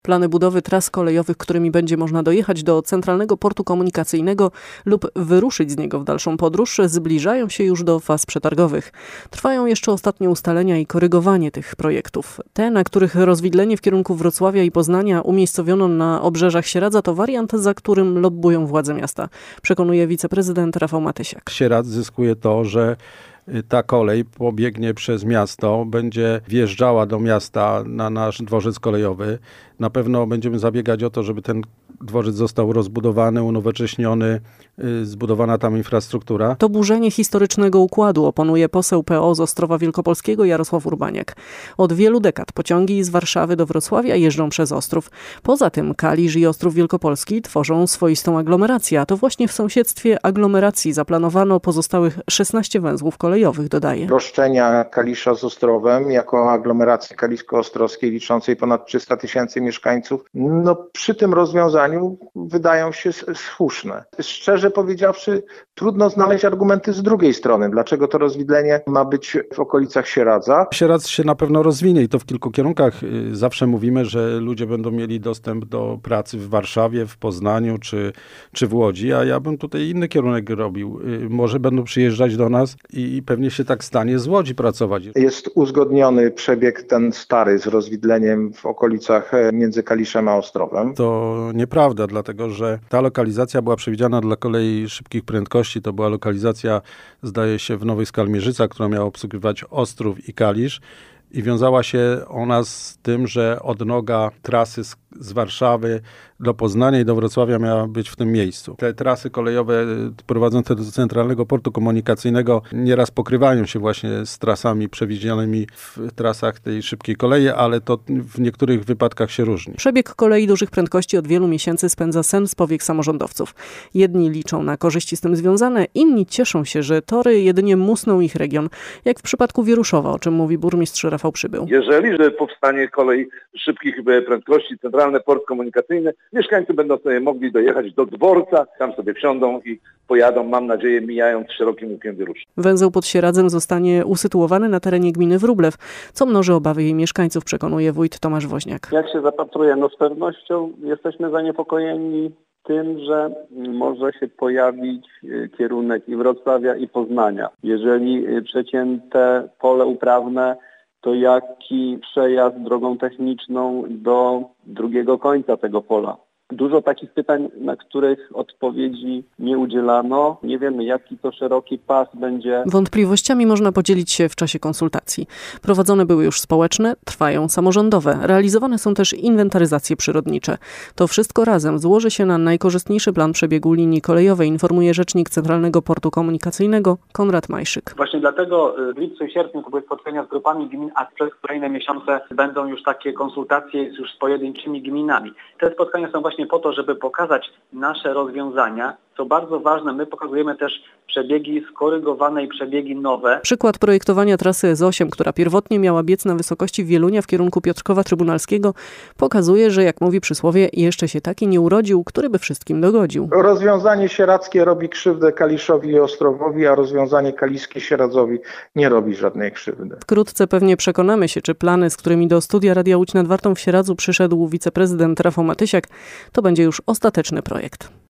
Plany budowy tras kolejowych, którymi będzie można dojechać do Centralnego Portu Komunikacyjnego lub wyruszyć z niego w dalszą podróż, zbliżają się już do faz przetargowych. Trwają jeszcze ostatnie ustalenia i korygowanie tych projektów. Te, na których rozwidlenie w kierunku Wrocławia i Poznania umiejscowiono na obrzeżach Sieradza, to wariant, za którym lobbują władze miasta, przekonuje wiceprezydent Rafał Matysiak. Sieradz zyskuje to, że ta kolej pobiegnie przez miasto, będzie wjeżdżała do miasta na nasz dworzec kolejowy. Na pewno będziemy zabiegać o to, żeby ten dworzec został rozbudowany, unowocześniony, zbudowana tam infrastruktura. To burzenie historycznego układu, oponuje poseł PO z Ostrowa Wielkopolskiego Jarosław Urbaniak. Od wielu dekad pociągi z Warszawy do Wrocławia jeżdżą przez Ostrów. Poza tym Kalisz i Ostrów Wielkopolski tworzą swoistą aglomerację, a to właśnie w sąsiedztwie aglomeracji zaplanowano pozostałych 16 węzłów kolejowych, dodaje. Roszczenia Kalisza z Ostrowem jako aglomeracji kalisko-ostrowskiej liczącej ponad 300 tysięcy mieszkańców, przy tym rozwiązaniu wydają się słuszne. Szczerze powiedziawszy, trudno znaleźć argumenty z drugiej strony. Dlaczego to rozwidlenie ma być w okolicach Sieradza? Sieradz się na pewno rozwinie i to w kilku kierunkach. Zawsze mówimy, że ludzie będą mieli dostęp do pracy w Warszawie, w Poznaniu czy w Łodzi, a ja bym tutaj inny kierunek robił. Może będą przyjeżdżać do nas i pewnie się tak stanie, z Łodzi pracować. Jest uzgodniony przebieg ten stary z rozwidleniem w okolicach między Kaliszem a Ostrowem. To nieprawda, dlatego że ta lokalizacja była przewidziana dla kolei szybkich prędkości. To była lokalizacja, zdaje się, w Nowej Skalmierzyca, która miała obsługiwać Ostrów i Kalisz. I wiązała się ona z tym, że odnoga trasy z Warszawy do Poznania i do Wrocławia miała być w tym miejscu. Te trasy kolejowe prowadzące do Centralnego Portu Komunikacyjnego nieraz pokrywają się właśnie z trasami przewidzianymi w trasach tej szybkiej kolei, ale to w niektórych wypadkach się różni. Przebieg kolei dużych prędkości od wielu miesięcy spędza sen z powiek samorządowców. Jedni liczą na korzyści z tym związane, inni cieszą się, że tory jedynie musną ich region, jak w przypadku Wieruszowa, o czym mówi burmistrz Rafał Przybył. Jeżeli powstanie kolej szybkich prędkości, Centralny Port Komunikacyjny, mieszkańcy będą sobie mogli dojechać do dworca, tam sobie wsiądą i pojadą, mam nadzieję, mijając szerokim łukiem Wierusz. Węzeł pod Sieradzem zostanie usytuowany na terenie gminy Wróblew, co mnoży obawy jej mieszkańców, przekonuje wójt Tomasz Woźniak. Jak się zapatruję, z pewnością jesteśmy zaniepokojeni tym, że może się pojawić kierunek i Wrocławia, i Poznania. Jeżeli przecięte pole uprawne, to jaki przejazd drogą techniczną do drugiego końca tego pola? Dużo takich pytań, na których odpowiedzi nie udzielano. Nie wiemy, jaki to szeroki pas będzie. Wątpliwościami można podzielić się w czasie konsultacji. Prowadzone były już społeczne, trwają samorządowe. Realizowane są też inwentaryzacje przyrodnicze. To wszystko razem złoży się na najkorzystniejszy plan przebiegu linii kolejowej, informuje rzecznik Centralnego Portu Komunikacyjnego Konrad Majszyk. Właśnie dlatego w lipcu i sierpniu to były spotkania z grupami gmin, a przez kolejne miesiące będą już takie konsultacje już z pojedynczymi gminami. Te spotkania są właśnie po to, żeby pokazać nasze rozwiązania. Co bardzo ważne, my pokazujemy też przebiegi skorygowane i przebiegi nowe. Przykład projektowania trasy S8, która pierwotnie miała biec na wysokości Wielunia w kierunku Piotrkowa Trybunalskiego, pokazuje, że jak mówi przysłowie, jeszcze się taki nie urodził, który by wszystkim dogodził. Rozwiązanie sieradzkie robi krzywdę Kaliszowi i Ostrowowi, a rozwiązanie kaliskie Sieradzowi nie robi żadnej krzywdy. Wkrótce pewnie przekonamy się, czy plany, z którymi do studia Radia Łódź nad Wartą w Sieradzu przyszedł wiceprezydent Rafał Matysiak, to będzie już ostateczny projekt.